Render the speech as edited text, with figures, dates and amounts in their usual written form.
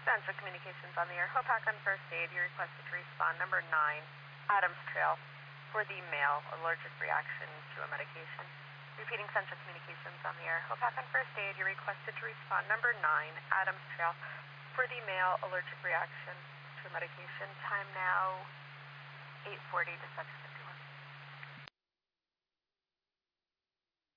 Central Communications on the air. Hopak on first aid. You're requested to respond. Number 9, Adams Trail, for the male allergic reaction to a medication. Repeating Central Communications on the air. Hopak on first aid. You're requested to respond. Number 9, Adams Trail, for the male allergic reaction to a medication. Time now 8:40 to 7:50.